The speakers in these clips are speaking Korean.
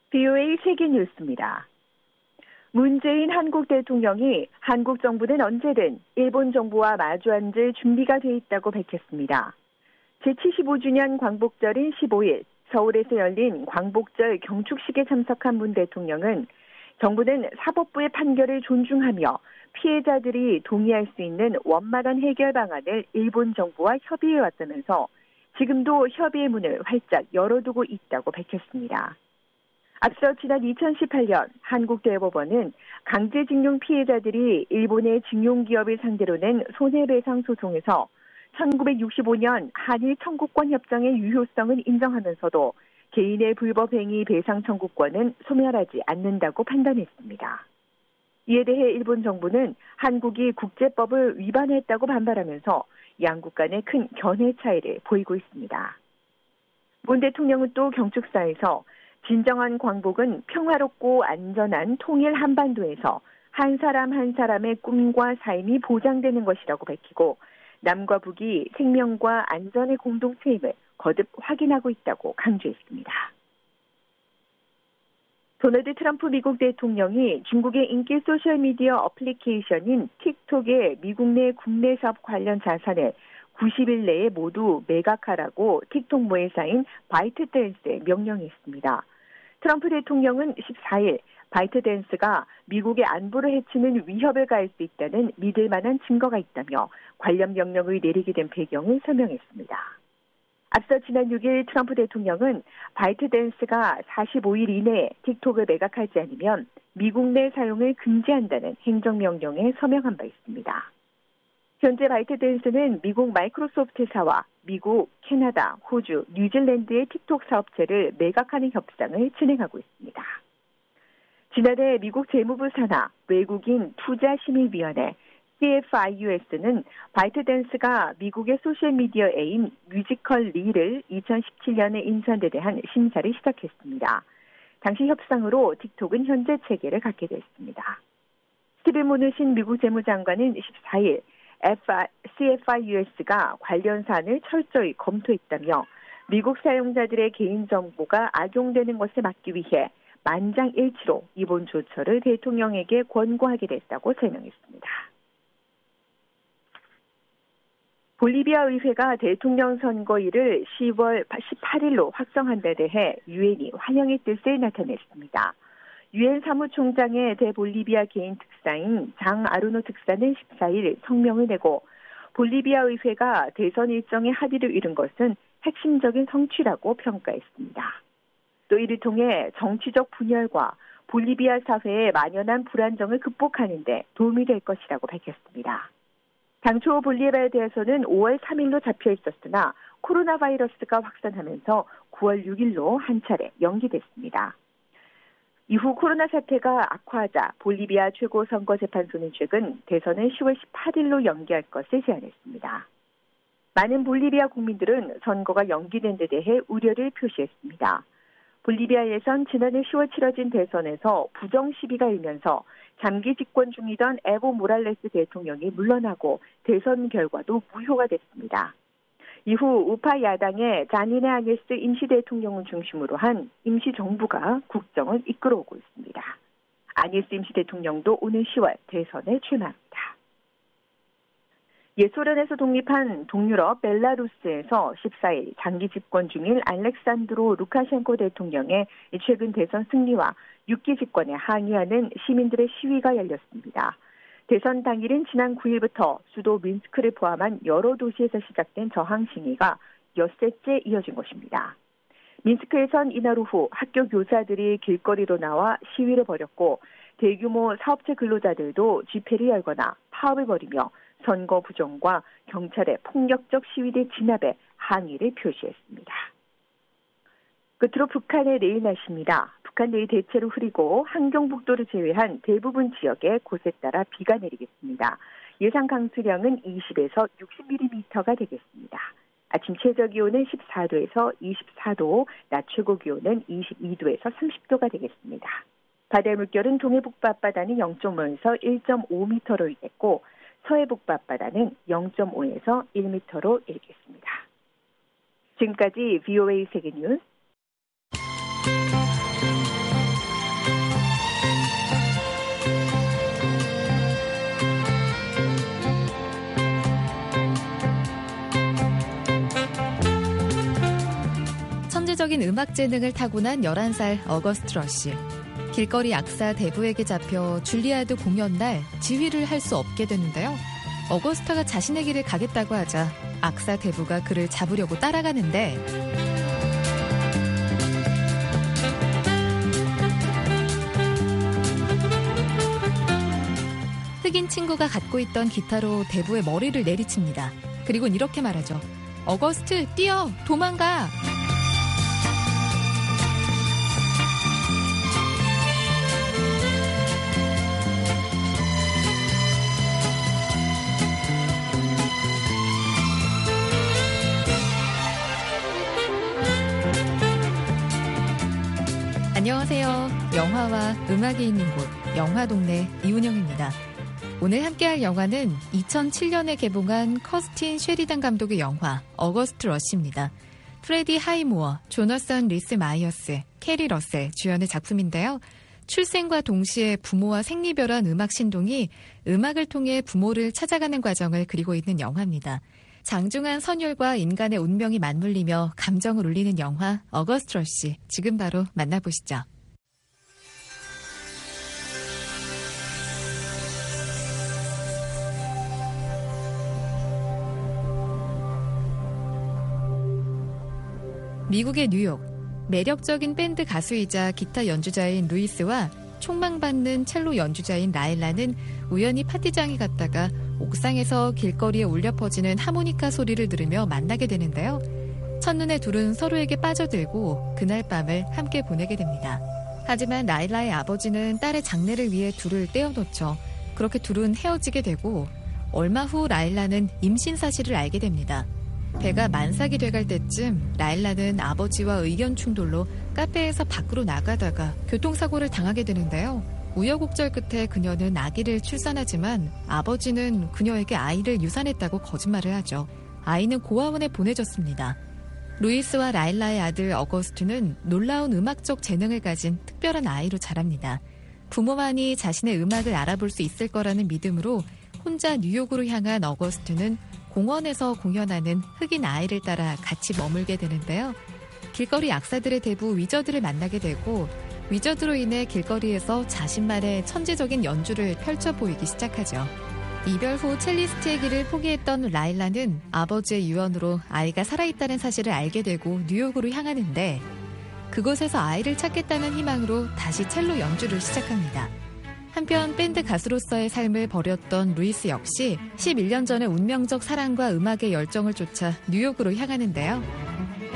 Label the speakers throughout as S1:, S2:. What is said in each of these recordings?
S1: VOA 세계뉴스입니다. 문재인 한국 대통령이 한국 정부는 언제든 일본 정부와 마주 앉을 준비가 돼 있다고 밝혔습니다. 제75주년 광복절인 15일 서울에서 열린 광복절 경축식에 참석한 문 대통령은 정부는 사법부의 판결을 존중하며 피해자들이 동의할 수 있는 원만한 해결 방안을 일본 정부와 협의해왔다면서 지금도 협의의 문을 활짝 열어두고 있다고 밝혔습니다. 앞서 지난 2018년 한국대법원은 강제징용 피해자들이 일본의 징용기업을 상대로 낸 손해배상 소송에서 1965년 한일 청구권 협정의 유효성을 인정하면서도 개인의 불법 행위 배상 청구권은 소멸하지 않는다고 판단했습니다. 이에 대해 일본 정부는 한국이 국제법을 위반했다고 반발하면서 양국 간의 큰 견해 차이를 보이고 있습니다. 문 대통령은 또 경축사에서 진정한 광복은 평화롭고 안전한 통일 한반도에서 한 사람 한 사람의 꿈과 삶이 보장되는 것이라고 밝히고 남과 북이 생명과 안전의 공동체임을 거듭 확인하고 있다고 강조했습니다. 도널드 트럼프 미국 대통령이 중국의 인기 소셜미디어 어플리케이션인 틱톡의 미국 내 국내 사업 관련 자산을 90일 내에 모두 매각하라고 틱톡 모회사인 바이트댄스에 명령했습니다. 트럼프 대통령은 14일 바이트댄스가 미국의 안보를 해치는 위협을 가할 수 있다는 믿을 만한 증거가 있다며 관련 명령을 내리게 된 배경을 설명했습니다. 앞서 지난 6일 트럼프 대통령은 바이트댄스가 45일 이내에 틱톡을 매각하지 않으면 미국 내 사용을 금지한다는 행정명령에 서명한 바 있습니다. 현재 바이트댄스는 미국 마이크로소프트사와 미국, 캐나다, 호주, 뉴질랜드의 틱톡 사업체를 매각하는 협상을 진행하고 있습니다. 지난해 미국 재무부 산하 외국인 투자심의위원회 CFIUS는 바이트댄스가 미국의 소셜미디어 앱인 뮤지컬 리를 2017년에 인수한 데 대한 심사를 시작했습니다. 당시 협상으로 틱톡은 현재 체계를 갖게 됐습니다. 스티븐 무누신 미국 재무장관은 14일 CFIUS가 관련 사안을 철저히 검토했다며 미국 사용자들의 개인정보가 악용되는 것을 막기 위해 만장일치로 이번 조처를 대통령에게 권고하게 됐다고 설명했습니다. 볼리비아 의회가 대통령 선거일을 10월 18일로 확정한 데 대해 유엔이 환영의 뜻을 나타냈습니다. 유엔 사무총장의 대볼리비아 개인 특사인 장 아루노 특사는 14일 성명을 내고 볼리비아 의회가 대선 일정의 합의를 이룬 것은 핵심적인 성취라고 평가했습니다. 또 이를 통해 정치적 분열과 볼리비아 사회의 만연한 불안정을 극복하는 데 도움이 될 것이라고 밝혔습니다. 당초 볼리비아에 대해서는 5월 3일로 잡혀 있었으나 코로나 바이러스가 확산하면서 9월 6일로 한 차례 연기됐습니다. 이후 코로나 사태가 악화하자 볼리비아 최고선거재판소는 최근 대선을 10월 18일로 연기할 것을 제안했습니다. 많은 볼리비아 국민들은 선거가 연기된 데 대해 우려를 표시했습니다. 볼리비아에선 지난해 10월 치러진 대선에서 부정 시비가 일면서 장기 집권 중이던 에보 모랄레스 대통령이 물러나고 대선 결과도 무효가 됐습니다. 이후 우파 야당의 자니네 아니에스 임시대통령을 중심으로 한 임시정부가 국정을 이끌어오고 있습니다. 아니에스 임시대통령도 오는 10월 대선에 출마합니다. 옛소련에서 독립한 동유럽 벨라루스에서 14일 장기 집권 중인 알렉산드로 루카셴코 대통령의 최근 대선 승리와 6기 집권에 항의하는 시민들의 시위가 열렸습니다. 대선 당일인 지난 9일부터 수도 민스크를 포함한 여러 도시에서 시작된 저항 시위가 엿새째 이어진 것입니다. 민스크에선 이날 오후 학교 교사들이 길거리로 나와 시위를 벌였고 대규모 사업체 근로자들도 집회를 열거나 파업을 벌이며 선거 부정과 경찰의 폭력적 시위대 진압에 항의를 표시했습니다. 끝으로 북한의 내일 날씨입니다. 북한 내일 대체로 흐리고 한경북도를 제외한 대부분 지역에 곳에 따라 비가 내리겠습니다. 예상 강수량은 20에서 60mm가 되겠습니다. 아침 최저 기온은 14도에서 24도, 낮 최고 기온은 22도에서 30도가 되겠습니다. 바다의 물결은 동해 북부 앞바다는 0.5에서 1.5m로 일겠고 서해 북부 앞바다는 0.5에서 1m로 일겠습니다. 지금까지 VOA 세계뉴스
S2: 천재적인 음악 재능을 타고난 11살 어거스트 러시. 길거리 악사 대부에게 잡혀 줄리아드 공연 날 지휘를 할 수 없게 되는데요. 어거스타가 자신의 길을 가겠다고 하자 악사 대부가 그를 잡으려고 따라가는데 흑인 친구가 갖고 있던 기타로 대부의 머리를 내리칩니다. 그리고는 이렇게 말하죠. 어거스트, 뛰어! 도망가! 안녕하세요. 영화와 음악이 있는 곳, 영화동네 이운영입니다. 오늘 함께할 영화는 2007년에 개봉한 커스틴 쉐리단 감독의 영화 어거스트 러시입니다. 프레디 하이모어, 조너선 리스 마이어스, 캐리 러셀 주연의 작품인데요. 출생과 동시에 부모와 생리별한 음악 신동이 음악을 통해 부모를 찾아가는 과정을 그리고 있는 영화입니다. 장중한 선율과 인간의 운명이 맞물리며 감정을 울리는 영화 어거스트 러시, 지금 바로 만나보시죠. 미국의 뉴욕, 매력적인 밴드 가수이자 기타 연주자인 루이스와 촉망받는 첼로 연주자인 라일라는 우연히 파티장에 갔다가 옥상에서 길거리에 울려 퍼지는 하모니카 소리를 들으며 만나게 되는데요. 첫눈에 둘은 서로에게 빠져들고 그날 밤을 함께 보내게 됩니다. 하지만 라일라의 아버지는 딸의 장례를 위해 둘을 떼어놓죠. 그렇게 둘은 헤어지게 되고 얼마 후 라일라는 임신 사실을 알게 됩니다. 배가 만삭이 돼갈 때쯤 라일라는 아버지와 의견 충돌로 카페에서 밖으로 나가다가 교통사고를 당하게 되는데요. 우여곡절 끝에 그녀는 아기를 출산하지만 아버지는 그녀에게 아이를 유산했다고 거짓말을 하죠. 아이는 고아원에 보내졌습니다. 루이스와 라일라의 아들 어거스트는 놀라운 음악적 재능을 가진 특별한 아이로 자랍니다. 부모만이 자신의 음악을 알아볼 수 있을 거라는 믿음으로 혼자 뉴욕으로 향한 어거스트는 공원에서 공연하는 흑인 아이를 따라 같이 머물게 되는데요. 길거리 악사들의 대부 위저들을 만나게 되고 위저드로 인해 길거리에서 자신만의 천재적인 연주를 펼쳐 보이기 시작하죠. 이별 후 첼리스트의 길을 포기했던 라일라는 아버지의 유언으로 아이가 살아있다는 사실을 알게 되고 뉴욕으로 향하는데 그곳에서 아이를 찾겠다는 희망으로 다시 첼로 연주를 시작합니다. 한편 밴드 가수로서의 삶을 버렸던 루이스 역시 11년 전의 운명적 사랑과 음악의 열정을 쫓아 뉴욕으로 향하는데요.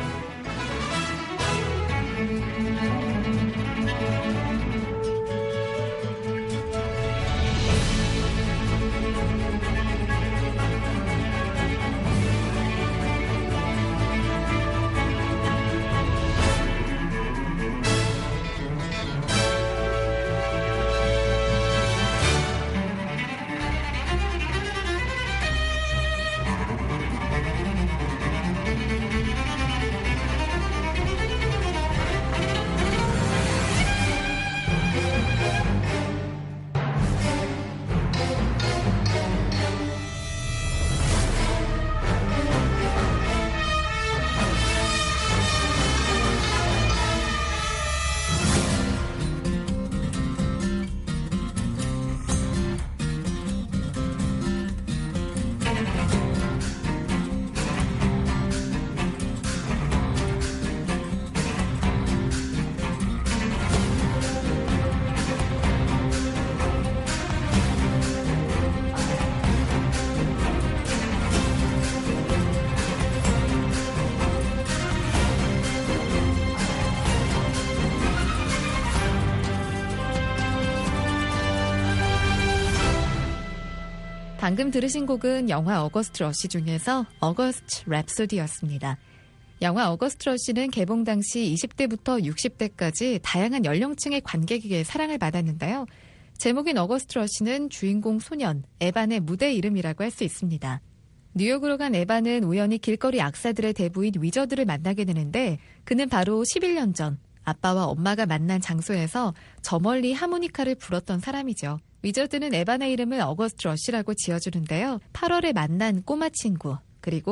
S2: 방금 들으신 곡은 영화 어거스트 러시 중에서 어거스트 랩소디였습니다. 영화 어거스트 러시는 개봉 당시 20대부터 60대까지 다양한 연령층의 관객에게 사랑을 받았는데요. 제목인 어거스트 러시는 주인공 소년 에반의 무대 이름이라고 할 수 있습니다. 뉴욕으로 간 에반은 우연히 길거리 악사들의 대부인 위저들을 만나게 되는데 그는 바로 11년 전 아빠와 엄마가 만난 장소에서 저 멀리 하모니카를 불었던 사람이죠. 위저드는 에반의 이름을 어거스트 러시라고 지어주는데요. 8월에 만난 꼬마 친구, 그리고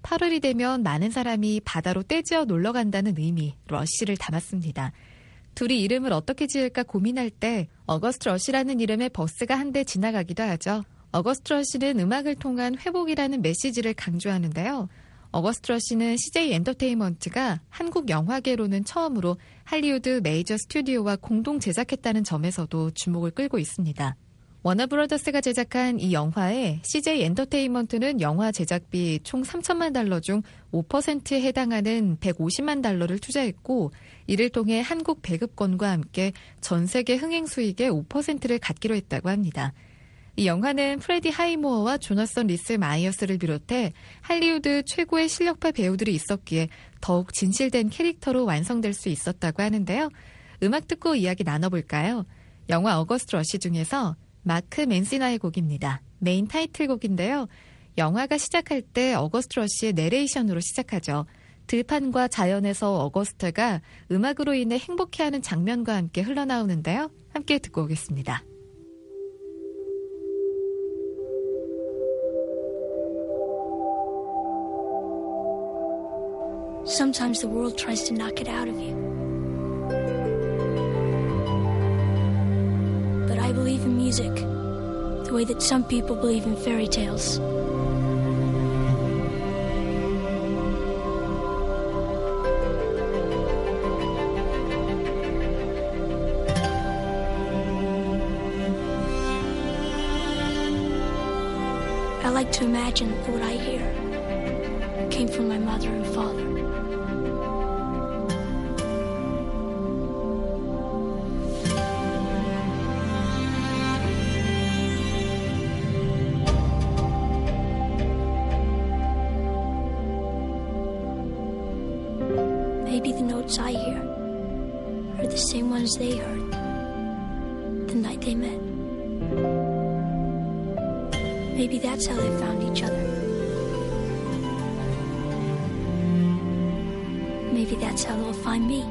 S2: 8월이 되면 많은 사람이 바다로 떼지어 놀러 간다는 의미, 러쉬를 담았습니다. 둘이 이름을 어떻게 지을까 고민할 때 어거스트 러쉬라는 이름의 버스가 한 대 지나가기도 하죠. 어거스트 러쉬는 음악을 통한 회복이라는 메시지를 강조하는데요. 어거스트 러쉬는 CJ 엔터테인먼트가 한국 영화계로는 처음으로 할리우드 메이저 스튜디오와 공동 제작했다는 점에서도 주목을 끌고 있습니다. 워너브러더스가 제작한 이 영화에 CJ 엔터테인먼트는 영화 제작비 총 3천만 달러 중 5%에 해당하는 150만 달러를 투자했고 이를 통해 한국 배급권과 함께 전 세계 흥행 수익의 5%를 갖기로 했다고 합니다. 이 영화는 프레디 하이모어와 조나선 리스 마이어스를 비롯해 할리우드 최고의 실력파 배우들이 있었기에 더욱 진실된 캐릭터로 완성될 수 있었다고 하는데요. 음악 듣고 이야기 나눠볼까요? 영화 어거스트 러쉬 중에서 마크 맨시나의 곡입니다. 메인 타이틀곡인데요. 영화가 시작할 때 어거스트 러쉬의 내레이션으로 시작하죠. 들판과 자연에서 어거스트가 음악으로 인해 행복해하는 장면과 함께 흘러나오는데요. 함께 듣고 오겠습니다.
S3: Sometimes the world tries to knock it out of you. But I believe in music, the way that some people believe in fairy tales. I like to imagine that what I hear came from my mother and father. Maybe the notes I hear are the same ones they heard the night they met. Maybe that's how they found each other. Maybe that's how they'll find me.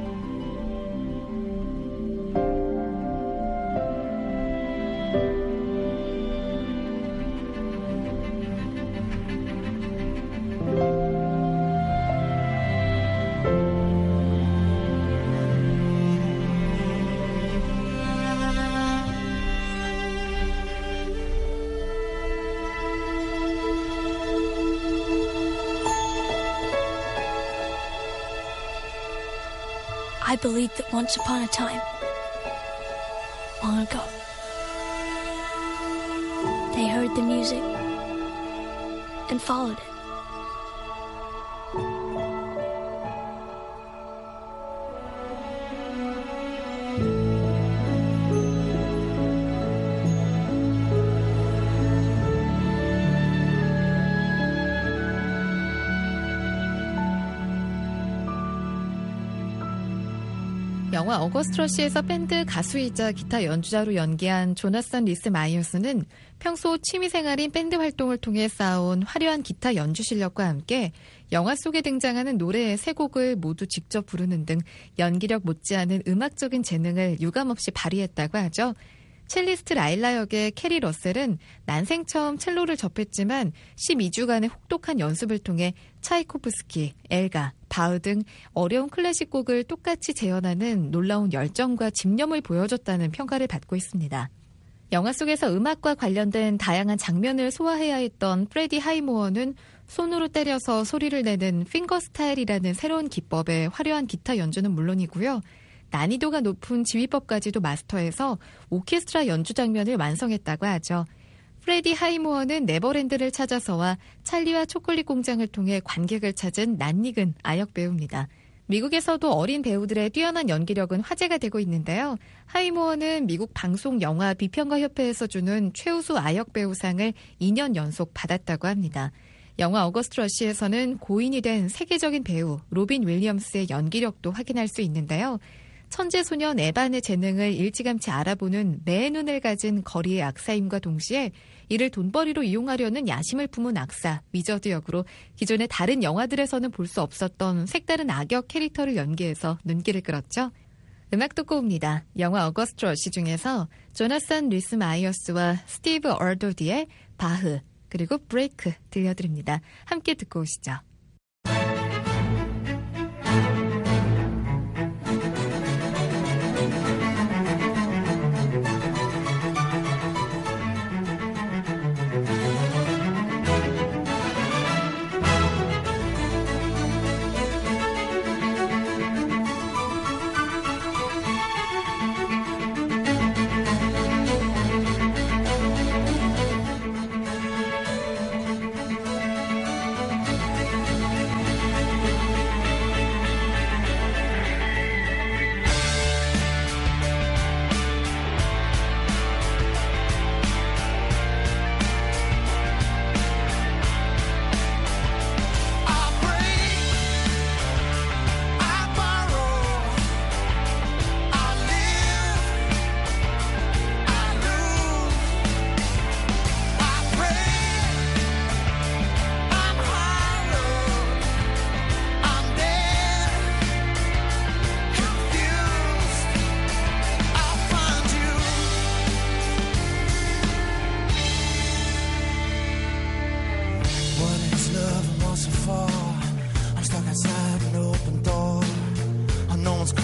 S3: I believe that once upon a time, long ago, they heard the music and followed it.
S2: 영화 어거스트 러쉬에서 밴드 가수이자 기타 연주자로 연기한 조나선 리스 마이어스는 평소 취미생활인 밴드 활동을 통해 쌓아온 화려한 기타 연주 실력과 함께 영화 속에 등장하는 노래의 세 곡을 모두 직접 부르는 등 연기력 못지않은 음악적인 재능을 유감없이 발휘했다고 하죠. 첼리스트 라일라 역의 캐리 러셀은 난생 처음 첼로를 접했지만 12주간의 혹독한 연습을 통해 차이코프스키, 엘가, 바흐 등 어려운 클래식 곡을 똑같이 재현하는 놀라운 열정과 집념을 보여줬다는 평가를 받고 있습니다. 영화 속에서 음악과 관련된 다양한 장면을 소화해야 했던 프레디 하이모어는 손으로 때려서 소리를 내는 핑거 스타일이라는 새로운 기법의 화려한 기타 연주는 물론이고요. 난이도가 높은 지휘법까지도 마스터해서 오케스트라 연주 장면을 완성했다고 하죠. 프레디 하이모어는 네버랜드를 찾아서와 찰리와 초콜릿 공장을 통해 관객을 찾은 낯익은 아역 배우입니다. 미국에서도 어린 배우들의 뛰어난 연기력은 화제가 되고 있는데요. 하이모어는 미국 방송영화 비평가협회에서 주는 최우수 아역 배우상을 2년 연속 받았다고 합니다. 영화 어거스트 러쉬에서는 고인이 된 세계적인 배우 로빈 윌리엄스의 연기력도 확인할 수 있는데요. 천재소년 에반의 재능을 일찌감치 알아보는 매의 눈을 가진 거리의 악사임과 동시에 이를 돈벌이로 이용하려는 야심을 품은 악사 위저드 역으로 기존의 다른 영화들에서는 볼 수 없었던 색다른 악역 캐릭터를 연기해서 눈길을 끌었죠. 음악 듣고 옵니다. 영화 어거스트 러쉬 중에서 조나선 리스 마이어스와 스티브 얼도디의 바흐 그리고 브레이크 들려드립니다. 함께 듣고 오시죠.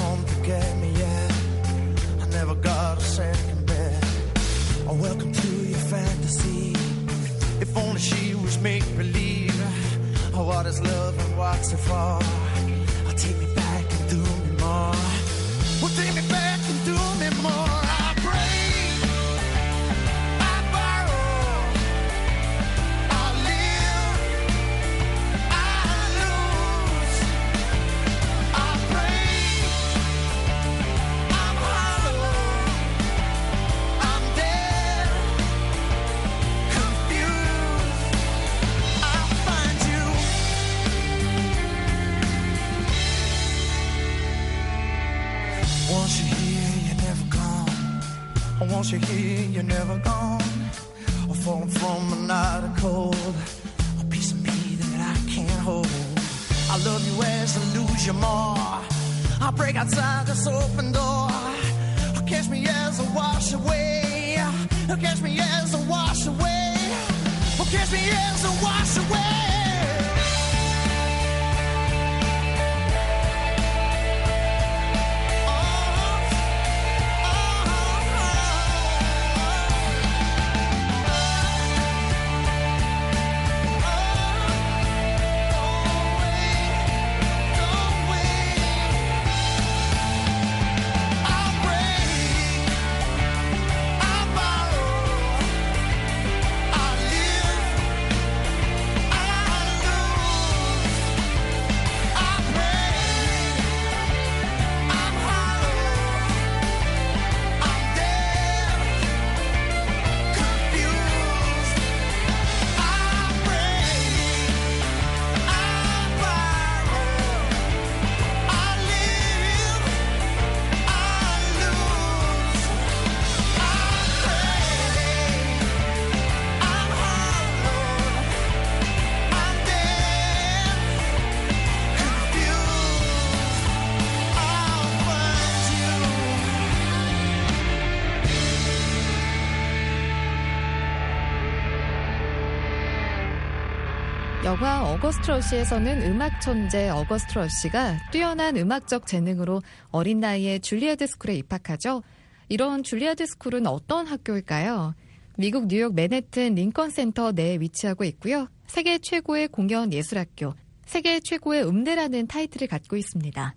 S4: home to get me yet. I never got a second bed. Oh, welcome to your fantasy. If only she was make-believe. Oh, what is love and what's it for? Oh, take me back and do me more. Well, take me back and do me more. I break, I borrow, I live, I lose. I break, I'm hollow, I'm dead, confused. I'll find you. Once you're here, you're never gone. Once you're here, you're never gone. I'm falling from a night of cold. A piece of me that I can't hold. I love you as I lose you more. I break outside this open door. Catch me as I wash away. Catch me as I wash away. Catch me as I wash away.
S2: 영화 어거스트 러시에서는 음악 천재 어거스트 러시가 뛰어난 음악적 재능으로 어린 나이에 줄리아드 스쿨에 입학하죠. 이런 줄리아드 스쿨은 어떤 학교일까요? 미국 뉴욕 맨해튼 링컨 센터 내에 위치하고 있고요. 세계 최고의 공연 예술학교, 세계 최고의 음대라는 타이틀을 갖고 있습니다.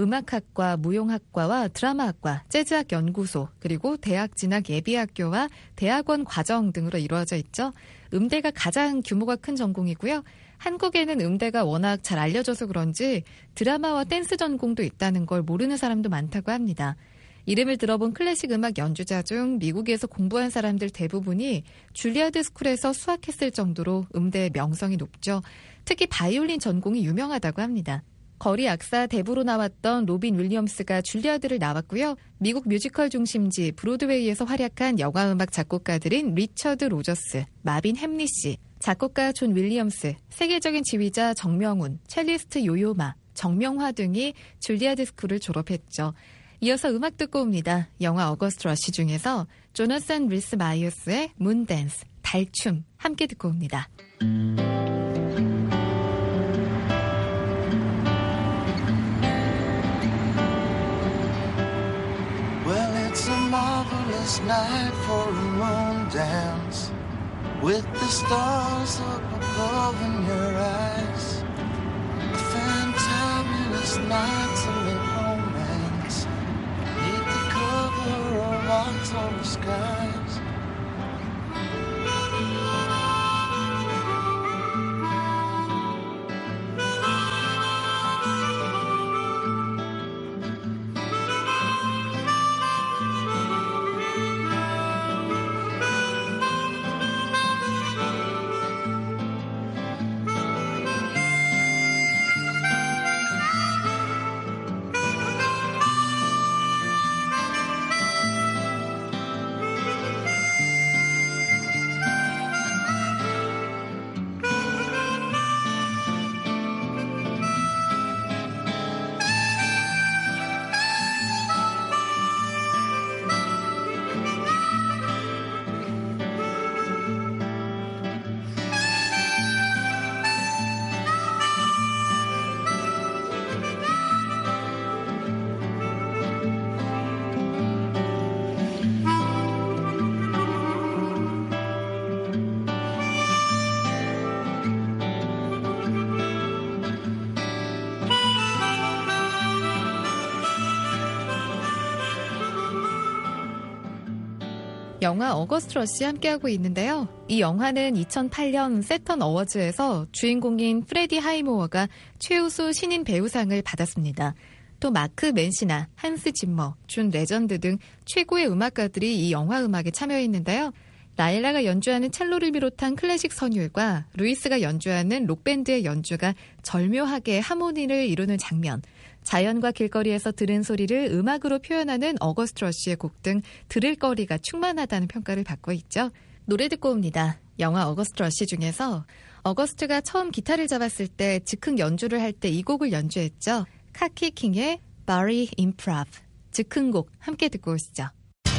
S2: 음악학과, 무용학과와 드라마학과, 재즈학 연구소, 그리고 대학 진학 예비학교와 대학원 과정 등으로 이루어져 있죠. 음대가 가장 규모가 큰 전공이고요. 한국에는 음대가 워낙 잘 알려져서 그런지 드라마와 댄스 전공도 있다는 걸 모르는 사람도 많다고 합니다. 이름을 들어본 클래식 음악 연주자 중 미국에서 공부한 사람들 대부분이 줄리아드 스쿨에서 수학했을 정도로 음대의 명성이 높죠. 특히 바이올린 전공이 유명하다고 합니다. 거리 악사 대부로 나왔던 로빈 윌리엄스가 줄리아드를 나왔고요. 미국 뮤지컬 중심지 브로드웨이에서 활약한 영화음악 작곡가들인 리처드 로저스, 마빈 햄리 씨, 작곡가 존 윌리엄스, 세계적인 지휘자 정명훈, 첼리스트 요요마, 정명화 등이 줄리아드 스쿨을 졸업했죠. 이어서 음악 듣고 옵니다. 영화 어거스트 러시 중에서 조나산 리스 마이어스의 문댄스, 달춤 함께 듣고 옵니다.
S4: It's a marvelous night for a moon dance with the stars up above in your eyes. A fantabulous night to make romance neath the cover of October skies.
S2: 영화 어거스트 러시 함께하고 있는데요. 이 영화는 2008년 세턴 어워즈에서 주인공인 프레디 하이모어가 최우수 신인 배우상을 받았습니다. 또 마크 맨시나, 한스 짐머, 존 레전드 등 최고의 음악가들이 이 영화 음악에 참여했는데요. 라일라가 연주하는 첼로를 비롯한 클래식 선율과 루이스가 연주하는 록밴드의 연주가 절묘하게 하모니를 이루는 장면, 자연과 길거리에서 들은 소리를 음악으로 표현하는 어거스트 러시의 곡 등 들을 거리가 충만하다는 평가를 받고 있죠. 노래 듣고 옵니다. 영화 어거스트 러시 중에서 어거스트가 처음 기타를 잡았을 때 즉흥 연주를 할 때 이 곡을 연주했죠. 카키킹의 Barry Improv, 즉흥곡 함께 듣고 오시죠.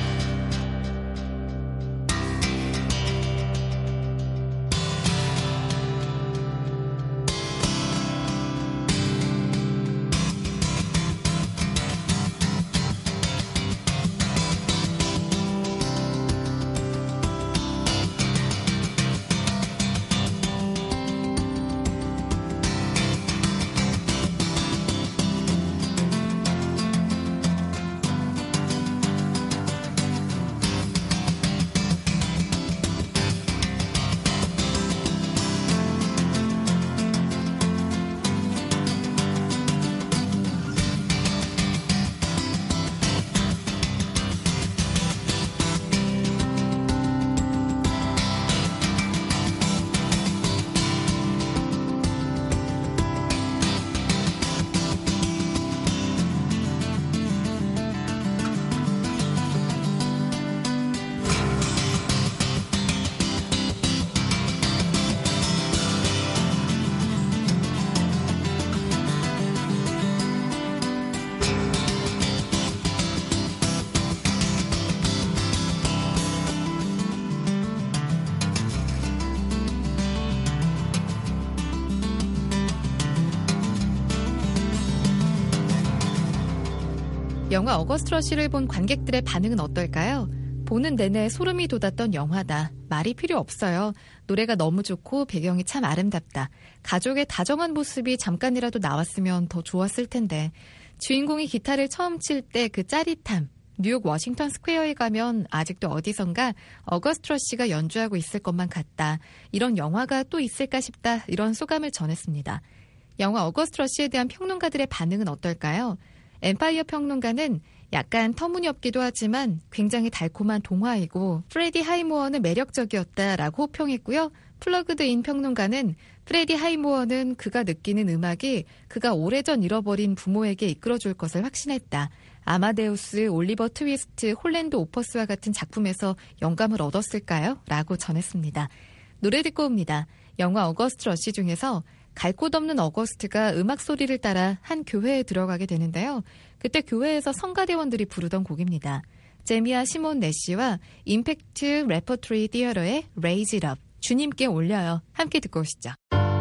S2: 영화 어거스트 러시를 본 관객들의 반응은 어떨까요? 보는 내내 소름이 돋았던 영화다. 말이 필요 없어요. 노래가 너무 좋고 배경이 참 아름답다. 가족의 다정한 모습이 잠깐이라도 나왔으면 더 좋았을 텐데. 주인공이 기타를 처음 칠 때 그 짜릿함. 뉴욕 워싱턴 스퀘어에 가면 아직도 어디선가 어거스트 러시가 연주하고 있을 것만 같다. 이런 영화가 또 있을까 싶다. 이런 소감을 전했습니다. 영화 어거스트 러시에 대한 평론가들의 반응은 어떨까요? 엠파이어 평론가는 약간 터무니없기도 하지만 굉장히 달콤한 동화이고 프레디 하이모어는 매력적이었다라고 호평했고요. 플러그드인 평론가는 프레디 하이모어는 그가 느끼는 음악이 그가 오래전 잃어버린 부모에게 이끌어줄 것을 확신했다. 아마데우스, 올리버 트위스트, 홀랜드 오퍼스와 같은 작품에서 영감을 얻었을까요? 라고 전했습니다. 노래 듣고 옵니다. 영화 어거스트 러시 중에서 갈 곳 없는 어거스트가 음악 소리를 따라 한 교회에 들어가게 되는데요. 그때 교회에서 성가대원들이 부르던 곡입니다. 제미아 시몬 내시와 임팩트 레퍼토리 티어터의 Raise It Up, 주님께 올려요. 함께 듣고 오시죠.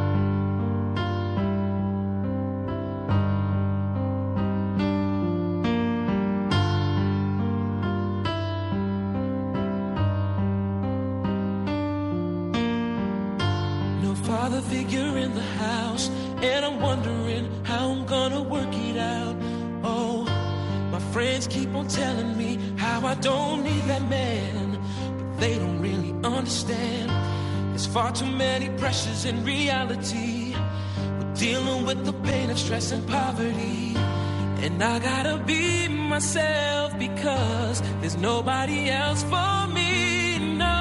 S5: Father figure in the house, and I'm wondering how I'm gonna work it out. Oh, my friends keep on telling me how I don't need that man, but they don't really understand. There's far too many pressures in reality. We're dealing with the pain of stress and poverty, and I gotta be myself because there's nobody else for me.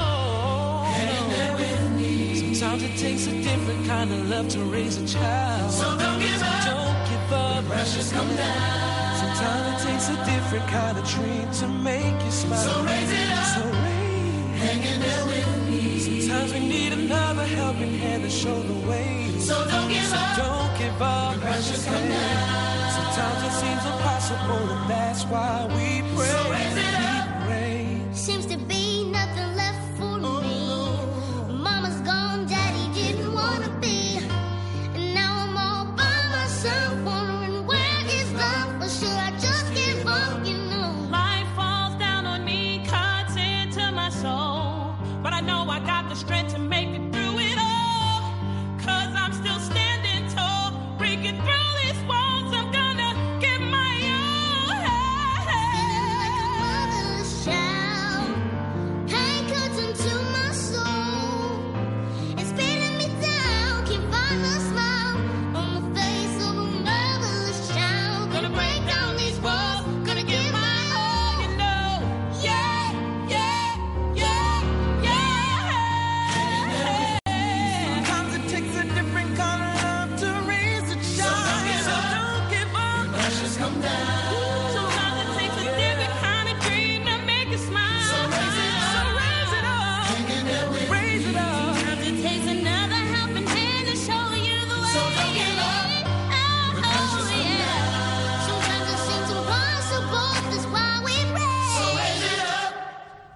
S5: Sometimes it takes a different kind of love to raise a child. So don't give up. Don't give up. The pressure's come down. Sometimes it takes a different kind of dream to make you smile. So raise it up. So hang in there with me. Sometimes we need another helping hand to show the way. So don't give up. Don't give up. The pressure's come down. Sometimes it seems impossible, and that's why we pray. So raise it up. We pray.
S3: Seems to be nothing left for me. Mama's gone, Daddy didn't want to be. And now I'm all by myself, wondering where is love? Or should I just give up, you know?
S6: Life falls down on me, cuts into my soul. But I know I got the strength to make it through it all. 'Cause I'm still standing tall, breaking through these walls. I'm gonna give my all.
S3: Feeling like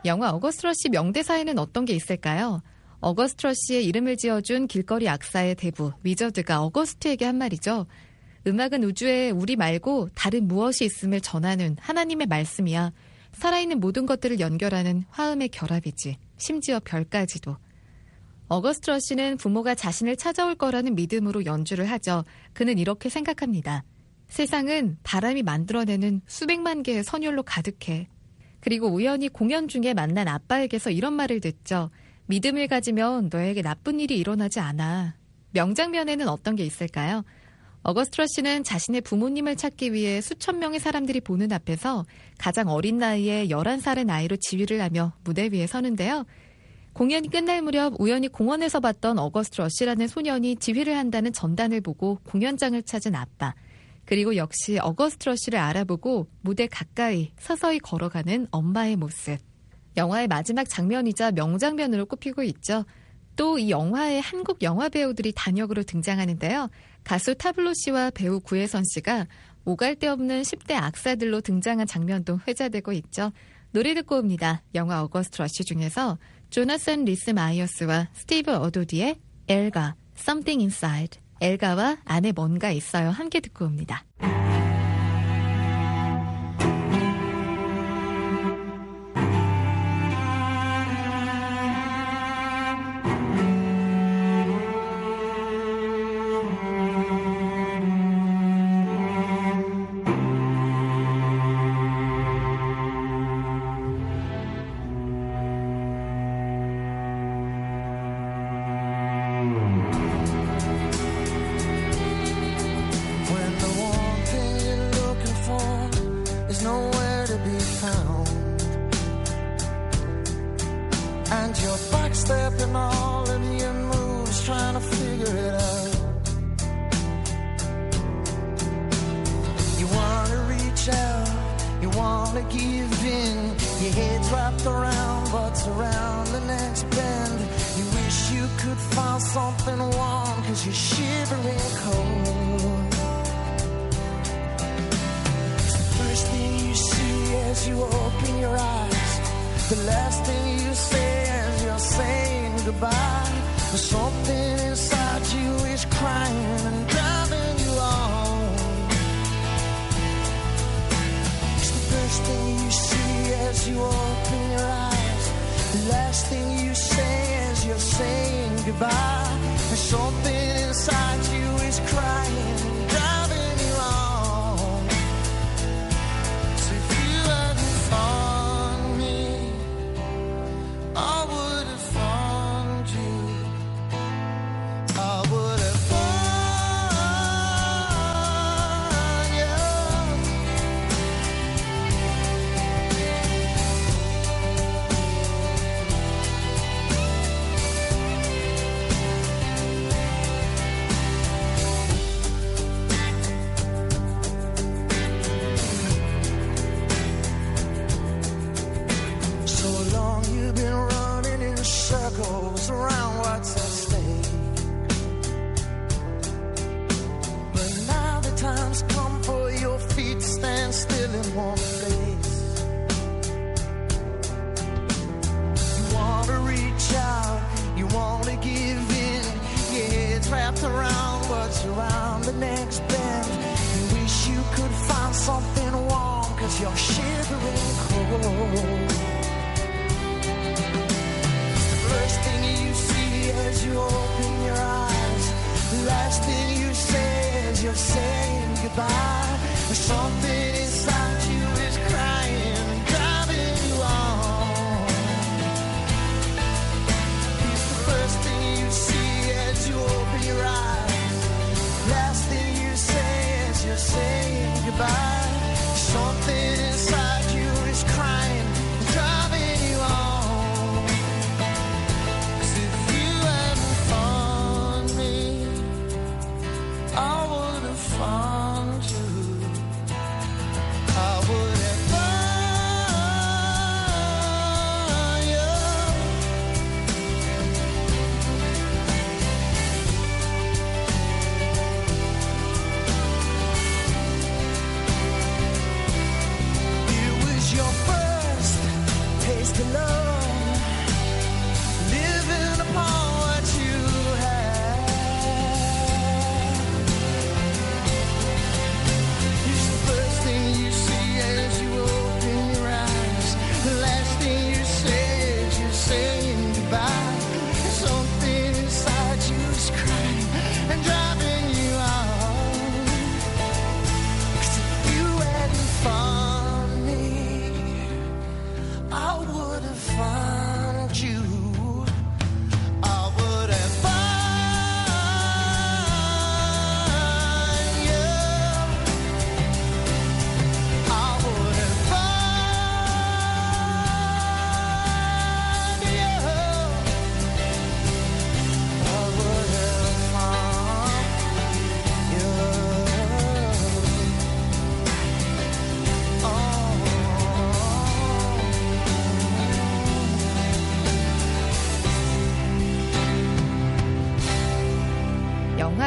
S2: 영화 어거스트 러시 명대사에는 어떤 게 있을까요? 어거스트 러시의 이름을 지어준 길거리 악사의 대부 위저드가 어거스트에게 한 말이죠. 음악은 우주에 우리 말고 다른 무엇이 있음을 전하는 하나님의 말씀이야. 살아있는 모든 것들을 연결하는 화음의 결합이지. 심지어 별까지도. 어거스트 러시는 부모가 자신을 찾아올 거라는 믿음으로 연주를 하죠. 그는 이렇게 생각합니다. 세상은 바람이 만들어내는 수백만 개의 선율로 가득해. 그리고 우연히 공연 중에 만난 아빠에게서 이런 말을 듣죠. 믿음을 가지면 너에게 나쁜 일이 일어나지 않아. 명장면에는 어떤 게 있을까요? 어거스트 러시는 자신의 부모님을 찾기 위해 수천 명의 사람들이 보는 앞에서 가장 어린 나이에 11살의 나이로 지휘를 하며 무대 위에 서는데요. 공연이 끝날 무렵 우연히 공원에서 봤던 어거스트 러시라는 소년이 지휘를 한다는 전단을 보고 공연장을 찾은 아빠. 그리고 역시 어거스트 러시를 알아보고 무대 가까이 서서히 걸어가는 엄마의 모습. 영화의 마지막 장면이자 명장면으로 꼽히고 있죠. 또 이 영화에 한국 영화 배우들이 단역으로 등장하는데요. 가수 타블로 씨와 배우 구혜선 씨가 오갈 데 없는 10대 악사들로 등장한 장면도 회자되고 있죠. 노래 듣고 옵니다. 영화 어거스트 러시 중에서 조나선 리스 마이어스와 스티브 어도디의 엘가, Something Inside. 엘가와 안에 뭔가 있어요. 함께 듣고 옵니다.
S4: And you're backstepping all of your moves, trying to figure it out. You wanna reach out, you wanna give in. Your head's wrapped around what's around the next bend. You wish you could find something warm, 'cause you're shivering cold. It's the first thing you see as you open your eyes. The last thing you say as you're saying goodbye. Something inside you is crying and driving you on. It's the first thing you see as you open your eyes. The last thing you say as you're saying goodbye. Something inside you is crying and driving you on. So if you hadn't found me, I would have found you. I would have found you. So long you've been running in circles around what's at stake. But now the time's come for your feet to stand still in one place. You wanna reach out, you wanna give in. Your head's wrapped around what's around the next bend. You wish you could find something warm, 'cause you're shivering cold. First thing you see as you open your eyes. The last thing you say as you're saying goodbye. Something inside you is crying and driving you on. It's the first thing you see as you open your eyes. Last thing you say as you're saying goodbye. Something inside you is crying and driving you on. 'Cause if you hadn't found me, I would have found you. I would have found you. It was your first taste of love.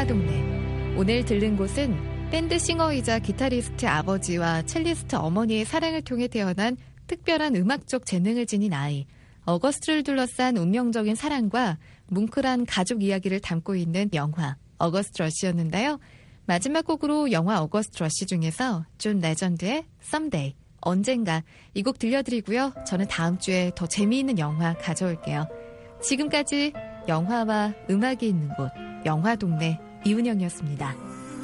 S2: 영화동네. 오늘 들른 곳은 밴드 싱어이자 기타리스트 아버지와 첼리스트 어머니의 사랑을 통해 태어난 특별한 음악적 재능을 지닌 아이, 어거스트를 둘러싼 운명적인 사랑과 뭉클한 가족 이야기를 담고 있는 영화 어거스트 러시였는데요. 마지막 곡으로 영화 어거스트 러시 중에서 존 레전드의 Someday, 언젠가 이 곡 들려드리고요. 저는 다음 주에 더 재미있는 영화 가져올게요. 지금까지 영화와 음악이 있는 곳 영화동네 이은영이었습니다.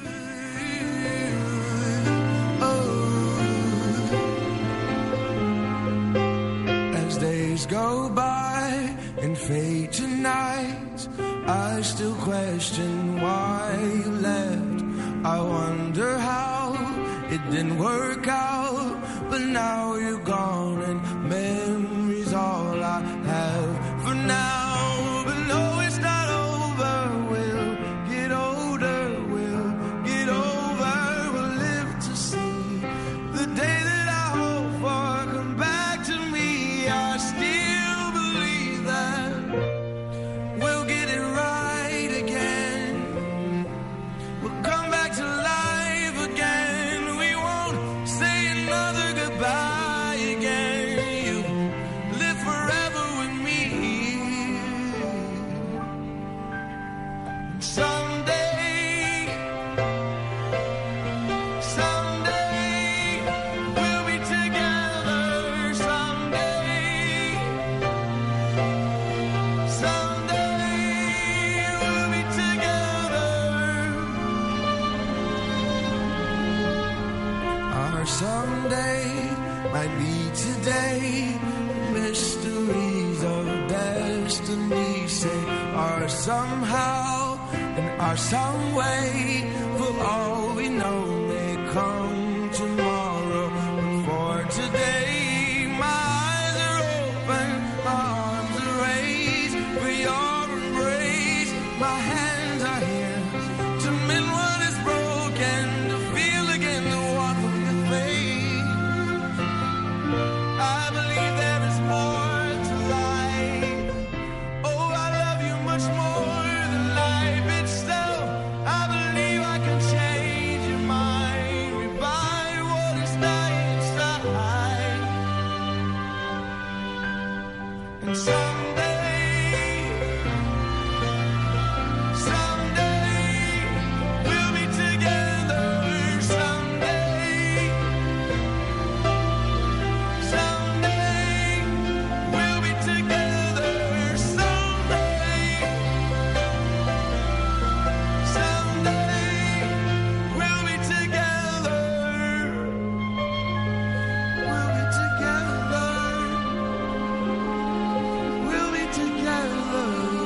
S4: As days go by and fade to night, I still question why you left. I wonder how it didn't work out, but now you're gone and memories all I have for now. But no, it's not over. We'll get older, we'll get over, we'll live to see the day that I hope for come back to me. I still believe that we'll get it right again. We'll come back to life again. We won't say another goodbye again. You live forever with me. Someday, someday we'll be together. Someday, someday we'll be together. Our someday might be today. Mysteries of destiny say our somehow and our some way. For all we know may come tomorrow. But for today, my eyes are open, my arms are raised for your embrace. My hands are here to mend what is broken, to feel again the warmth of your face. I believe there is more to life. Oh, I love you much more than life itself. I believe I can change your mind, revive what is dying inside. And someday, someday we'll be together. Someday, someday we'll be together. Someday, someday we'll be together. We'll be together. We'll be together.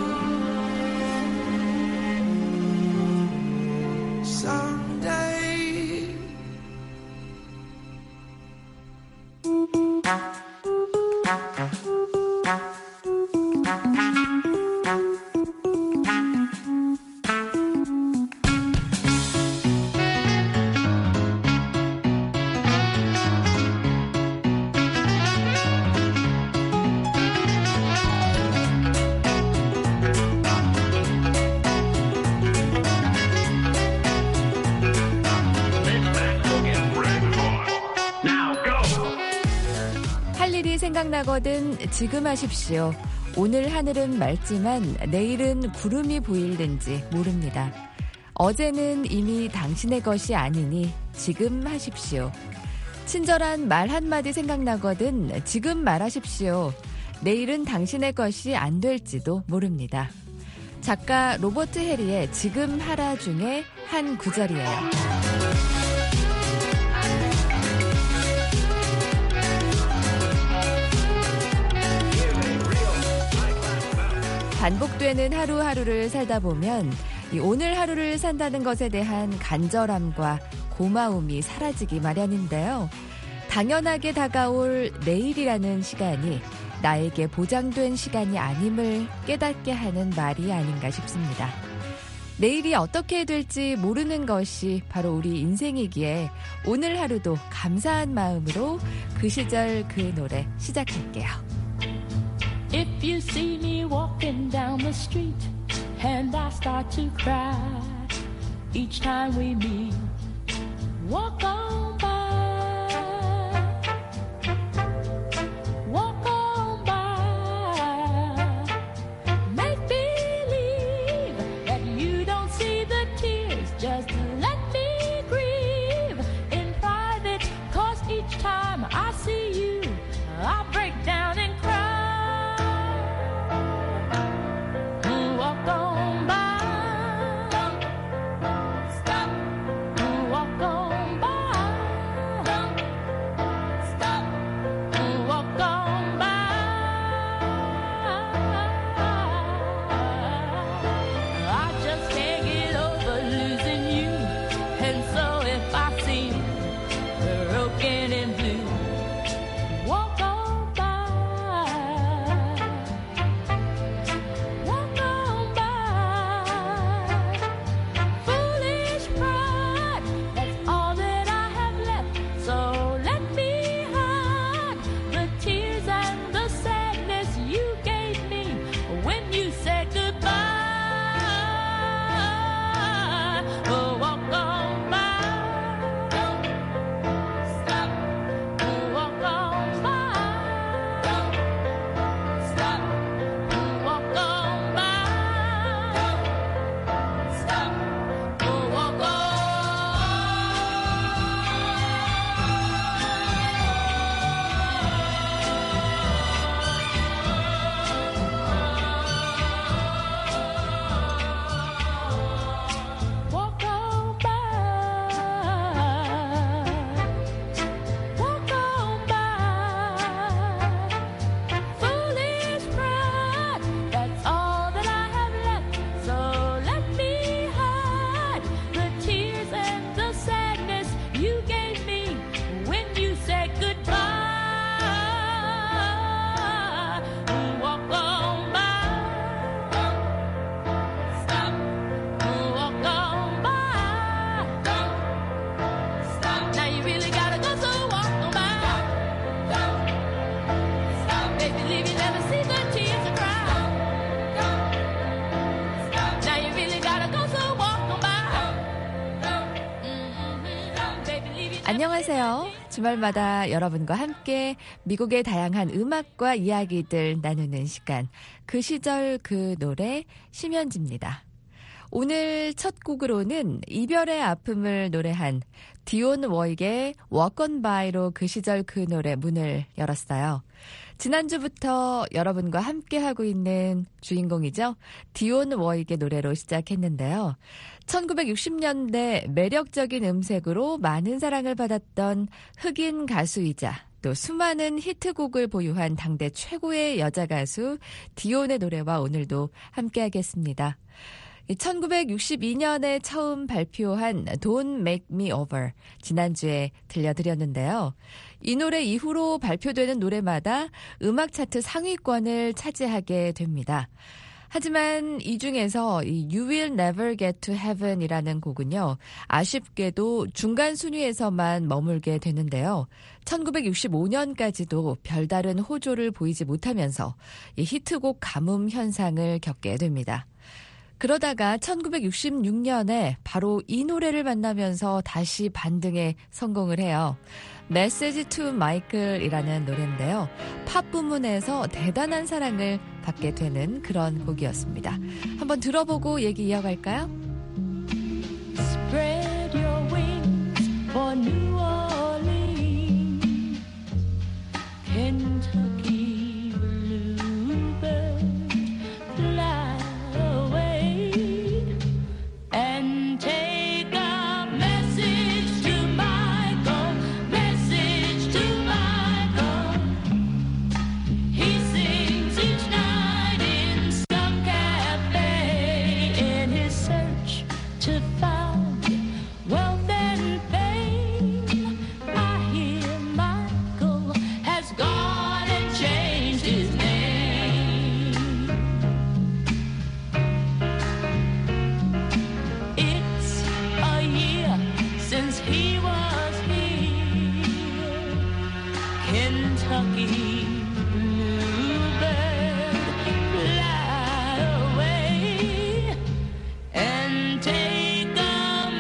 S4: Someday.
S2: 할 일이 생각나거든 지금 하십시오. 오늘 하늘은 맑지만 내일은 구름이 보일는지 모릅니다. 어제는 이미 당신의 것이 아니니 지금 하십시오. 친절한 말 한마디 생각나거든 지금 말하십시오. 내일은 당신의 것이 안 될지도 모릅니다. 작가 로버트 해리의 지금 하라 중에 한 구절이에요. 반복되는 하루하루를 살다 보면 이 오늘 하루를 산다는 것에 대한 간절함과 고마움이 사라지기 마련인데요. 당연하게 다가올 내일이라는 시간이 나에게 보장된 시간이 아님을 깨닫게 하는 말이 아닌가 싶습니다. 내일이 어떻게 될지 모르는 것이 바로 우리 인생이기에 오늘 하루도 감사한 마음으로 그 시절 그 노래 시작할게요.
S6: If you see me walking down the street and I start to cry, each time we meet. Walk on by. Walk on by. Make believe that you don't see the tears. Just let me grieve in private. 'Cause each time I see you, I break down and cry. Walk on by. Stop. Walk on by. Stop. Walk on by. I just can't get over losing you. And so if I seem broken and blue, walk on by. Walk on by. Foolish pride, that's all that I have left. So let me hide the tears and the sadness you gave me when you said goodbye. Oh, walk on by. Don't stop. Walk on by. Don't stop. Walk on by. Don't stop. Walk on. Walk on by. Walk on by. Foolish pride, that's all that I have left. So let me hide the tears and the sadness you gave me when you said goodbye. Walk on by. Don't stop. Walk on by. Don't stop. Now you really gotta go, so walk on by. Don't stop. Make believe you never see the tears and cry. Don't stop. Now you really gotta go, so walk on by. Make believe you.
S2: 안녕하세요. 주말마다 여러분과 함께 미국의 다양한 음악과 이야기들 나누는 시간. 그 시절 그 노래 심연지입니다. 오늘 첫 곡으로는 이별의 아픔을 노래한 디온 워익의 Walk on By로 그 시절 그 노래 문을 열었어요. 지난주부터 여러분과 함께하고 있는 주인공이죠. 디온 워익의 노래로 시작했는데요. 1960년대 매력적인 음색으로 많은 사랑을 받았던 흑인 가수이자 또 수많은 히트곡을 보유한 당대 최고의 여자 가수 디온의 노래와 오늘도 함께하겠습니다. 1962년에 처음 발표한 Don't Make Me Over 지난주에 들려드렸는데요. 이 노래 이후로 발표되는 노래마다 음악 차트 상위권을 차지하게 됩니다. 하지만 이 중에서 이 You Will Never Get to Heaven이라는 곡은요. 아쉽게도 중간 순위에서만 머물게 되는데요. 1965년까지도 별다른 호조를 보이지 못하면서 이 히트곡 가뭄 현상을 겪게 됩니다. 그러다가 1966년에 바로 이 노래를 만나면서 다시 반등에 성공을 해요. Message to Michael이라는 노래인데요. 팝 부문에서 대단한 사랑을 받게 되는 그런 곡이었습니다. 한번 들어보고 얘기 이어갈까요?
S6: Spread your wings for New Orleans, Kentucky bluebird, fly away and take a message to Michael, message to Michael. He sings each night in some cafe in his search to find wealth and fame. I hear Michael has gone and changed his name. It's a year since he was here, Kentucky bluebird, fly away and take a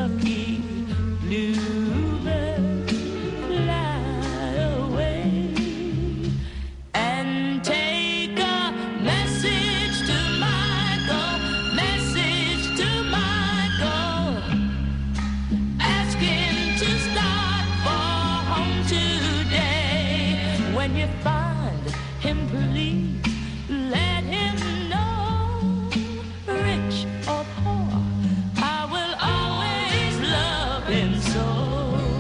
S6: Kentucky bluebird fly away and take a message to Michael, ask him to start for home today. When you find him, please let him know, rich or poor, I will always love him so.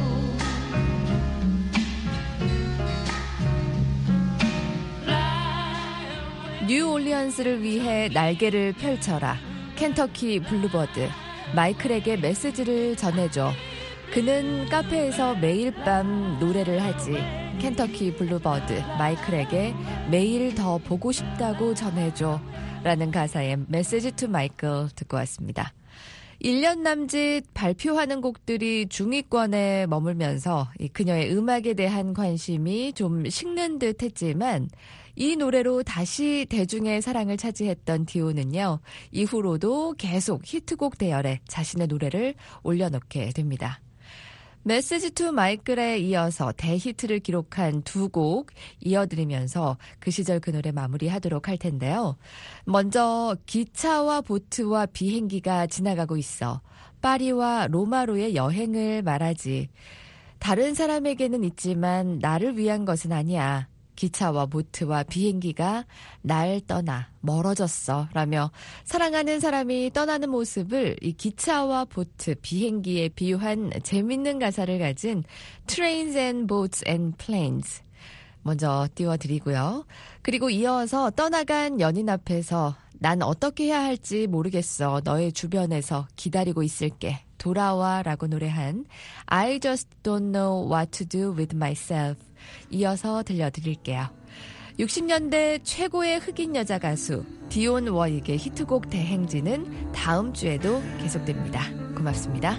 S2: 뉴올리언스를 위해 날개를 펼쳐라. 켄터키 블루버드. 마이클에게 메시지를 전해줘. 그는 카페에서 매일 밤 노래를 하지. 켄터키 블루버드. 마이클에게 매일 더 보고 싶다고 전해줘. 라는 가사의 메시지 투 마이클 듣고 왔습니다. 1년 남짓 발표하는 곡들이 중위권에 머물면서 그녀의 음악에 대한 관심이 좀 식는 듯 했지만 이 노래로 다시 대중의 사랑을 차지했던 디오는요. 이후로도 계속 히트곡 대열에 자신의 노래를 올려놓게 됩니다. 메시지 투 마이클에 이어서 대히트를 기록한 두 곡 이어드리면서 그 시절 그 노래 마무리하도록 할 텐데요. 먼저 기차와 보트와 비행기가 지나가고 있어. 파리와 로마로의 여행을 말하지. 다른 사람에게는 있지만 나를 위한 것은 아니야. 기차와 보트와 비행기가 날 떠나 멀어졌어 라며 사랑하는 사람이 떠나는 모습을 이 기차와 보트, 비행기에 비유한 재밌는 가사를 가진 Trains and Boats and Planes 먼저 띄워드리고요. 그리고 이어서 떠나간 연인 앞에서 난 어떻게 해야 할지 모르겠어. 너의 주변에서 기다리고 있을게. 돌아와 라고 노래한 I just don't know what to do with myself 이어서 들려드릴게요. 60년대 최고의 흑인 여자 가수 디온 워익의 히트곡 대행진은 다음 주에도 계속됩니다. 고맙습니다.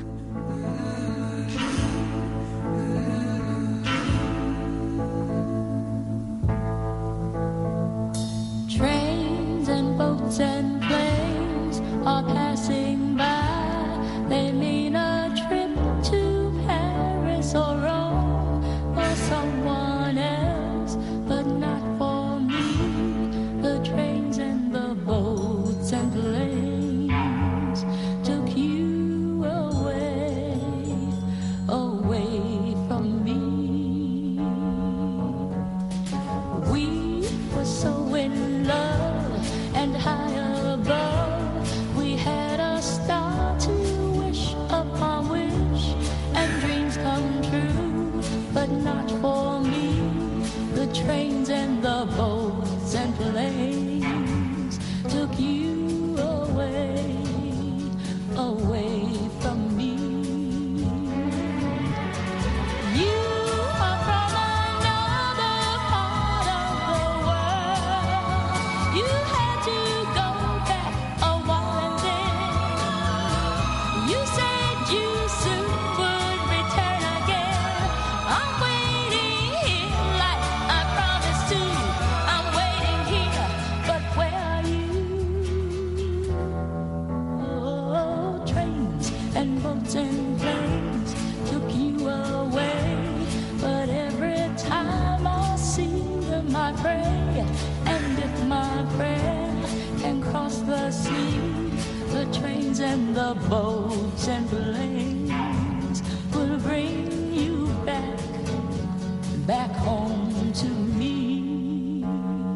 S6: Trains and boats and planes are passing by. They mean a trip to Paris or Rome or someone else, but not for me. The trains and the boats and planes took you away, away from me. We were so in love and high above. We had a star to wish upon wish and dreams come true, but not for me. The trains and the boats and planes took you away, away from me. You are from another part of the world. You had to go back a while and then you said you soon would return again. I'm waiting here like I promised to. I'm waiting here, but where are you? Oh, trains and boats and planes took you away, but every time I see them I pray, and if my prayer can cross the sea, the trains and the boats and planes will bring you back, back home to me.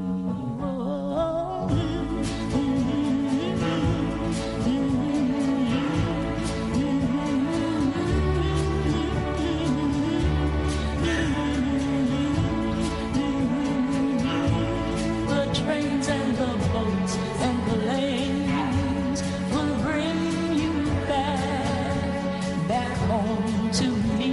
S6: Oh, the trains and the boats and planes will bring you back, back home to me.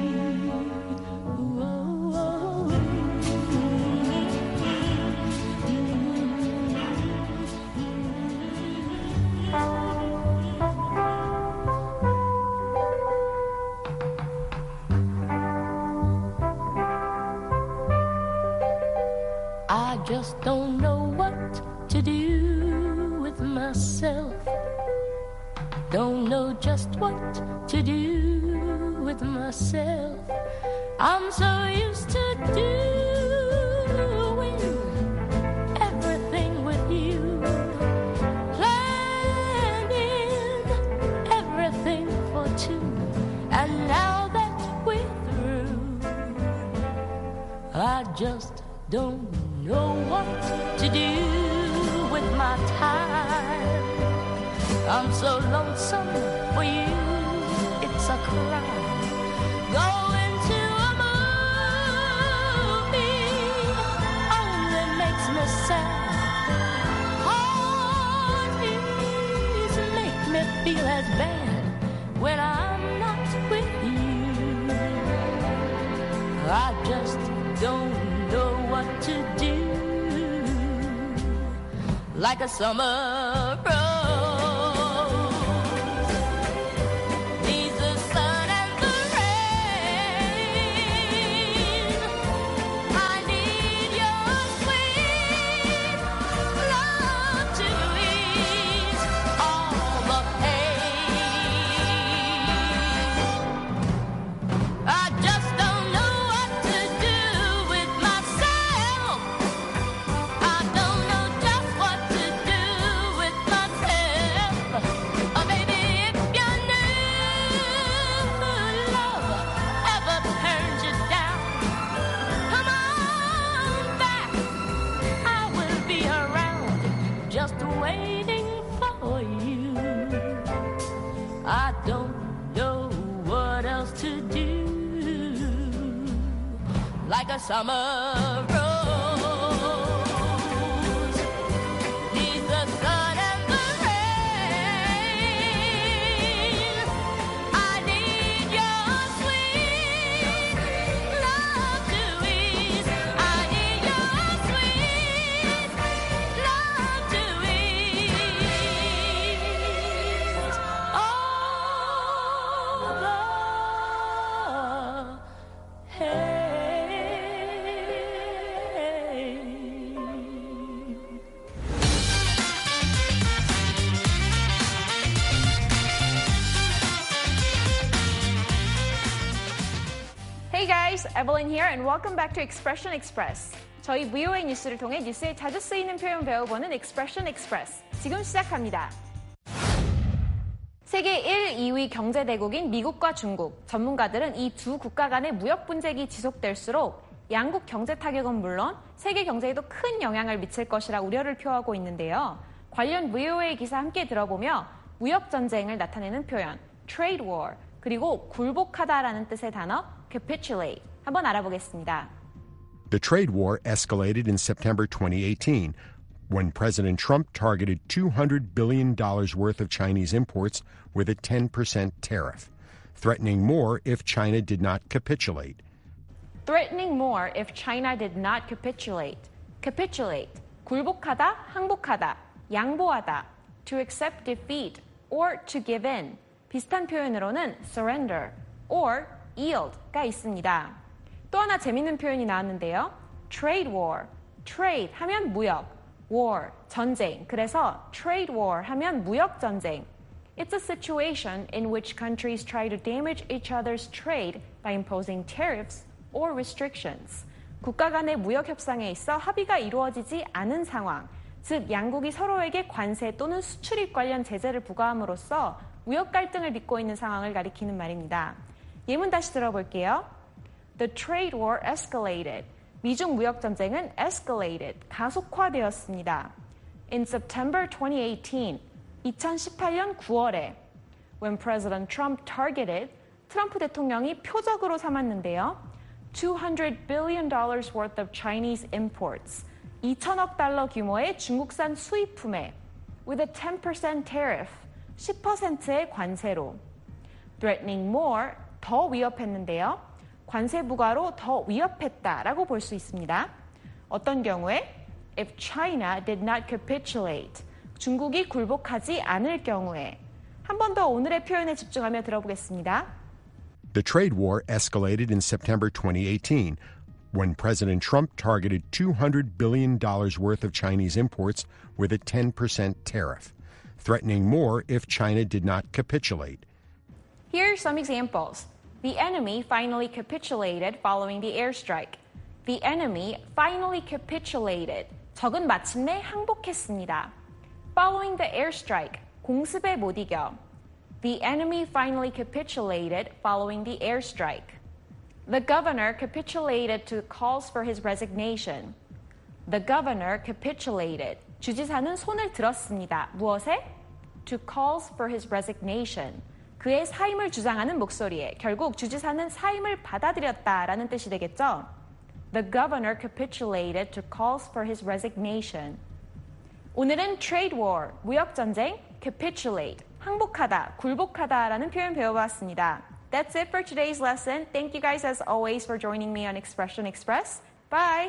S6: I just don't know what to do with myself. don't know just what to do with myself. I'm so used to doing everything with you, planning everything for two, and now that we're through, I just don't know what to do with my time. I'm so lonesome for you, it's a crime. Going to a movie only makes me sad. Parties make me feel as bad when I'm not with you. I just don't know what to do, like a summer rose. Like a summer rose, neath the sun and the rain. I need your sweet love to ease. I need your sweet love to ease all the hate.
S7: Hey guys, Evelyn here and welcome back to Expression Express. 저희 VOA 뉴스를 통해 뉴스에 자주 쓰이는 표현 배워보는 Expression Express. 지금 시작합니다. 세계 1, 2위 경제 대국인 미국과 중국. 전문가들은 이 두 국가 간의 무역 분쟁이 지속될수록 양국 경제 타격은 물론 세계 경제에도 큰 영향을 미칠 것이라 우려를 표하고 있는데요. 관련 VOA 기사 함께 들어보며 무역 전쟁을 나타내는 표현 trade war 그리고 굴복하다라는 뜻의 단어 capitulate 한번 알아보겠습니다.
S8: The trade war escalated in September 2018 when President Trump targeted $200 billion worth of Chinese imports with a 10% tariff, threatening more if China did not capitulate.
S7: Threatening more if China did not capitulate. Capitulate, 굴복하다, 항복하다, 양보하다, to accept defeat or to give in. 비슷한 표현으로는 surrender or yield가 있습니다. 또 하나 재밌는 표현이 나왔는데요. trade war, trade 하면 무역, war, 전쟁. 그래서 trade war 하면 무역 전쟁. It's a situation in which countries try to damage each other's trade by imposing tariffs or restrictions. 국가 간의 무역 협상에 있어 합의가 이루어지지 않은 상황, 즉 양국이 서로에게 관세 또는 수출입 관련 제재를 부과함으로써 무역 갈등을 빚고 있는 상황을 가리키는 말입니다. 예문 다시 들어볼게요. The trade war escalated. 미중 무역 전쟁은 escalated, 가속화되었습니다. In September 2018, 2018년 9월에 when President Trump targeted, 트럼프 대통령이 표적으로 삼았는데요. $200 billion worth of Chinese imports, 2천억 달러 규모의 중국산 수입품에 with a 10% tariff, 10%의 관세로 threatening more, 더 위협했는데요. 관세 부과로 더 위협했다라고 볼 수 있습니다. 어떤 경우에? If China did not capitulate, 중국이 굴복하지 않을 경우에. 한 번 더 오늘의 표현에 집중하며 들어보겠습니다.
S8: The trade war escalated in September 2018 when President Trump targeted $200 billion worth of Chinese imports with a 10% tariff, threatening more if China did not capitulate.
S7: Here are some examples. The enemy finally capitulated following the airstrike. The enemy finally capitulated. 적은 마침내 항복했습니다. Following the airstrike. 공습에 못 이겨. The enemy finally capitulated following the airstrike. The governor capitulated to calls for his resignation. The governor capitulated. 주지사는 손을 들었습니다. 무엇에? To calls for his resignation. 그의 사임을 주장하는 목소리에 결국 주지사는 사임을 받아들였다라는 뜻이 되겠죠. The governor capitulated to calls for his resignation. 오늘은 trade war, 무역전쟁, capitulate, 항복하다, 굴복하다라는 표현 배워봤습니다. That's it for today's lesson. Thank you guys as always for joining me on Expression Express. Bye!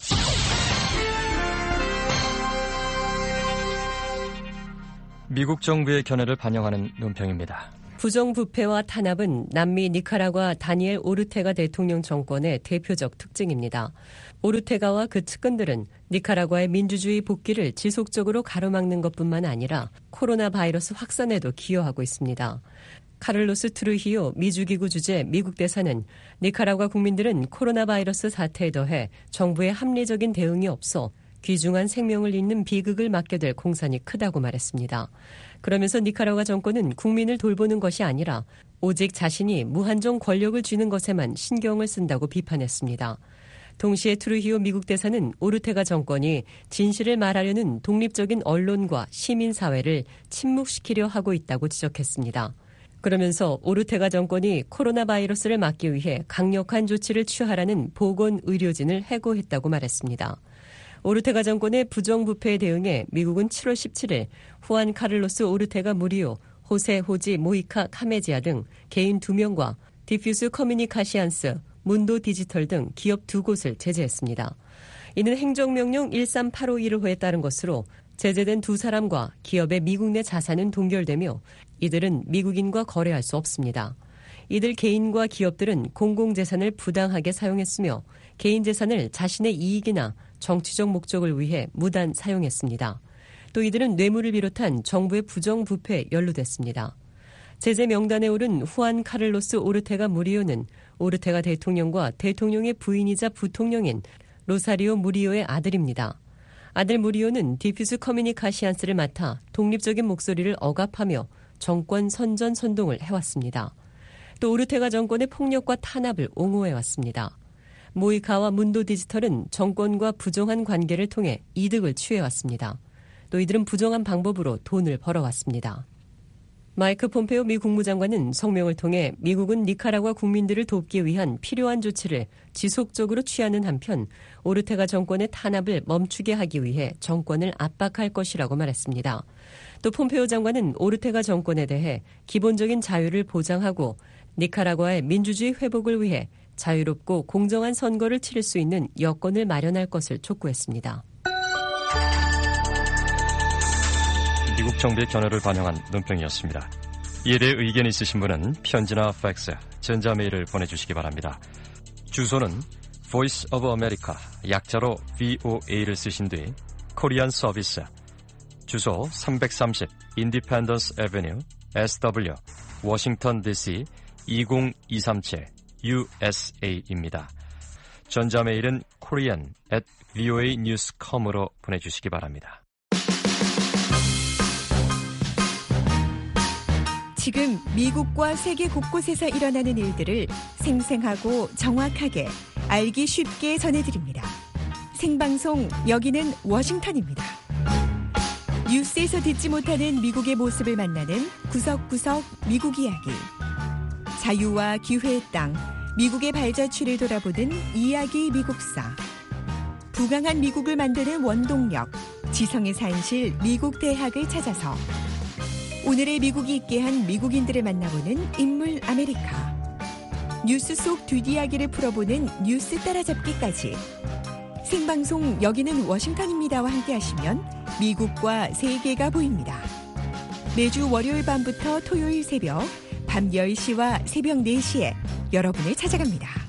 S9: 미국 정부의 견해를 반영하는 논평입니다.
S10: 부정부패와 탄압은 남미 니카라과 다니엘 오르테가 대통령 정권의 대표적 특징입니다. 오르테가와 그 측근들은 니카라과의 민주주의 복귀를 지속적으로 가로막는 것뿐만 아니라 코로나 바이러스 확산에도 기여하고 있습니다. 카를로스 트루히오 미주기구 주재 미국 대사는 니카라과 국민들은 코로나 바이러스 사태에 더해 정부의 합리적인 대응이 없어 귀중한 생명을 잇는 비극을 맞게 될 공산이 크다고 말했습니다. 그러면서 니카라과 정권은 국민을 돌보는 것이 아니라 오직 자신이 무한정 권력을 쥐는 것에만 신경을 쓴다고 비판했습니다. 동시에 트루히오 미국 대사는 오르테가 정권이 진실을 말하려는 독립적인 언론과 시민사회를 침묵시키려 하고 있다고 지적했습니다. 그러면서 오르테가 정권이 코로나 바이러스를 막기 위해 강력한 조치를 취하라는 보건의료진을 해고했다고 말했습니다. 오르테가 정권의 부정부패에 대응해 미국은 7월 17일 후안 카를로스 오르테가 무리오, 호세 호지 모이카 카메지아 등 개인 2명과 디퓨스 커뮤니카시안스, 문도 디지털 등 기업 2곳을 제재했습니다. 이는 행정명령 13851호에 따른 것으로 제재된 2사람과 기업의 미국 내 자산은 동결되며 이들은 미국인과 거래할 수 없습니다. 이들 개인과 기업들은 공공재산을 부당하게 사용했으며 개인 재산을 자신의 이익이나 정치적 목적을 위해 무단 사용했습니다. 또 이들은 뇌물을 비롯한 정부의 부정부패에 연루됐습니다. 제재 명단에 오른 후안 카를로스 오르테가 무리오는 오르테가 대통령과 대통령의 부인이자 부통령인 로사리오 무리오의 아들입니다. 아들 무리오는 디퓨스 커뮤니카시안스를 맡아 독립적인 목소리를 억압하며 정권 선전 선동을 해왔습니다. 또 오르테가 정권의 폭력과 탄압을 옹호해왔습니다. 모이카와 문도 디지털은 정권과 부정한 관계를 통해 이득을 취해왔습니다. 또 이들은 부정한 방법으로 돈을 벌어왔습니다. 마이크 폼페오 미 국무장관은 성명을 통해 미국은 니카라과 국민들을 돕기 위한 필요한 조치를 지속적으로 취하는 한편 오르테가 정권의 탄압을 멈추게 하기 위해 정권을 압박할 것이라고 말했습니다. 또 폼페오 장관은 오르테가 정권에 대해 기본적인 자유를 보장하고 니카라과의 민주주의 회복을 위해 자유롭고 공정한 선거를 치를 수 있는 여건을 마련할 것을 촉구했습니다.
S9: 미국 정부의 견해를 반영한 논평이었습니다. 이에 대해 의견이 있으신 분은 편지나 팩스, 전자메일을 보내주시기 바랍니다. 주소는 Voice of America, 약자로 VOA를 쓰신 뒤 코리안 서비스, 주소 330 Independence Avenue, SW, 워싱턴 DC 20237 USA입니다. 전자메일은 korean@voanews.com으로 보내주시기 바랍니다.
S11: 지금 미국과 세계 곳곳에서 일어나는 일들을 생생하고 정확하게 알기 쉽게 전해드립니다. 생방송 여기는 워싱턴입니다. 뉴스에서 듣지 못하는 미국의 모습을 만나는 구석구석 미국 이야기. 자유와 기회의 땅, 미국의 발자취를 돌아보는 이야기 미국사. 부강한 미국을 만드는 원동력, 지성의 산실 미국 대학을 찾아서 오늘의 미국이 있게 한 미국인들을 만나보는 인물 아메리카. 뉴스 속 뒷이야기를 풀어보는 뉴스 따라잡기까지. 생방송 여기는 워싱턴입니다와 함께하시면 미국과 세계가 보입니다. 매주 월요일 밤부터 토요일 새벽, 밤 10시와 새벽 4시에 여러분을 찾아갑니다.